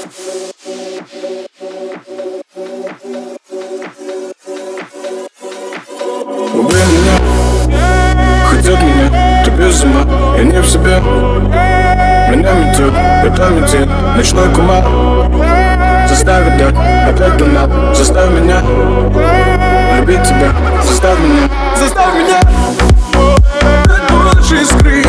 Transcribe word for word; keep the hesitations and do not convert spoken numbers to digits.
Убей меня, хотят меня, ты без ума, я не в себе. Меня метет, это метит, ночной кумар. Заставит дать, опять луна. Заставь меня любить тебя, заставь меня, заставь меня дать больше искры.